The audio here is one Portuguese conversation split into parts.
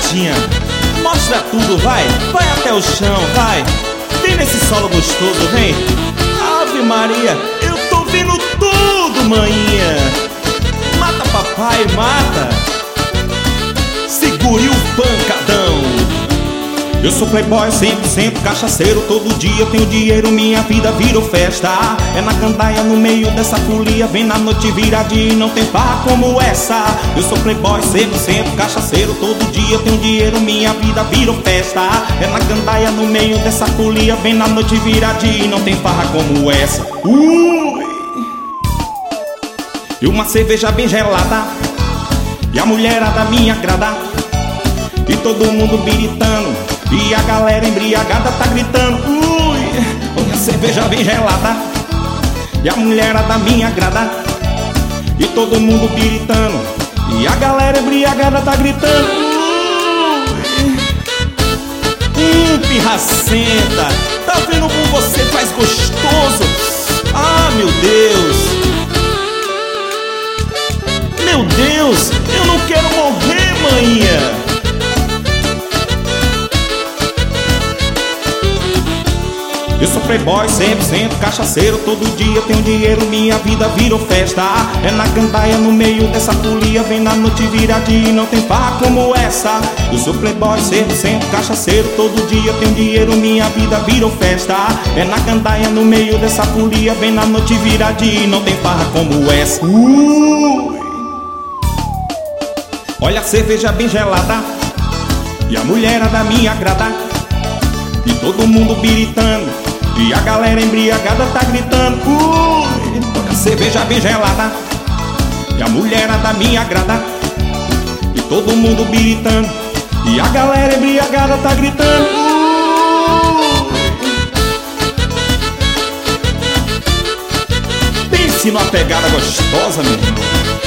viradinha. Mostra tudo, vai até o chão, vai. Vem nesse solo gostoso, vem. Ave Maria, eu tô vendo tudo, maninha. Mata papai, mata. Segure o pancadão. Eu sou playboy 100% cachaceiro. Todo dia eu tenho dinheiro, minha vida virou festa. É na gandaia, no meio dessa folia. Vem na noite viradinha e não tem farra como essa. Eu sou playboy 100% cachaceiro. Todo dia eu tenho dinheiro, minha vida virou festa. É na gandaia, no meio dessa folia. Vem na noite viradinha e não tem farra como essa. E uma cerveja bem gelada, e a mulherada me agrada, e todo mundo biritando, e a galera embriagada tá gritando. Olha a cerveja bem gelada, e a mulherada me agrada, e todo mundo biritando, e a galera embriagada tá gritando. Pirracenta, tá vendo como você faz gostoso? Ah, meu Deus! Meu Deus, eu não quero morrer, maninha. Eu sou playboy 100% cachaceiro. Todo dia eu tenho dinheiro, minha vida virou festa. É na gandaia, no meio dessa folia. Vem na noite viradinha e não tem farra como essa. Eu sou playboy 100% cachaceiro. Todo dia eu tenho dinheiro, minha vida virou festa. É na gandaia, no meio dessa folia. Vem na noite viradinha e não tem farra como essa. Olha a cerveja bem gelada, e a mulherada me agrada, e todo mundo biritando, e a galera embriagada tá gritando. Olha a cerveja bem gelada, e a mulherada me agrada, e todo mundo biritando, e a galera embriagada tá gritando. Pense numa pegada gostosa, meu irmão.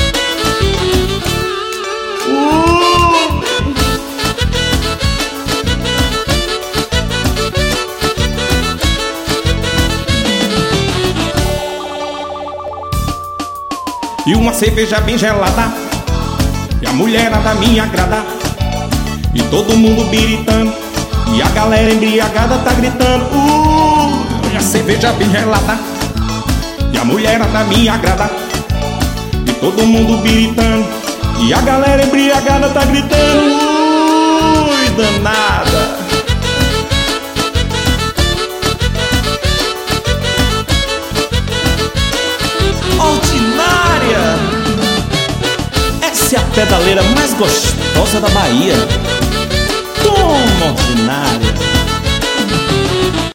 E uma cerveja bem gelada, e a mulherada me agrada, e todo mundo biritando, e a galera embriagada tá gritando. E a cerveja bem gelada, e a mulherada me agrada, e todo mundo biritando, e a galera embriagada tá gritando. Danada. Ordinária. Essa é a pedaleira mais gostosa da Bahia. Toma, ordinária.